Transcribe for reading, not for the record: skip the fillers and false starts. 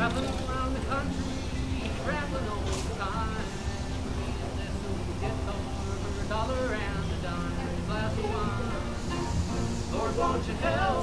Traveling around the country, traveling all the time. This will get home for $1 and a dime, a glass of wine. Lord, won't you tell